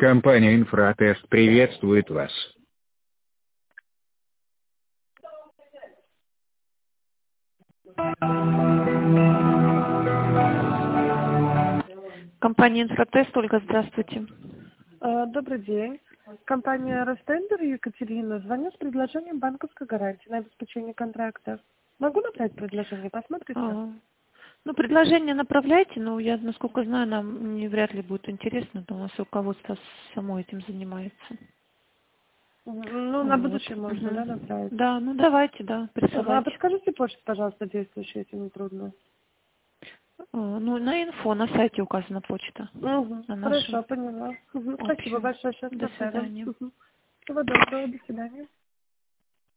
Компания «Инфратест» приветствует вас. Компания «Инфратест», Ольга, здравствуйте. Добрый день. Компания «Ростендер», Екатерина. Звоню с предложением банковской гарантии на обеспечение контракта. Могу направить предложение? Посмотрите. Ну, предложение направляйте, но я, насколько знаю, нам вряд ли будет интересно, потому что у нас руководство само этим занимается. Ну, на будущее можно, да, направить? Да, ну давайте, да, присылайте. А подскажите почту, пожалуйста, действующую, если не трудно. Ну, на инфо, на сайте указана почта. Хорошо, поняла. Спасибо большое. Сейчас До свидания. Всего доброго, до свидания.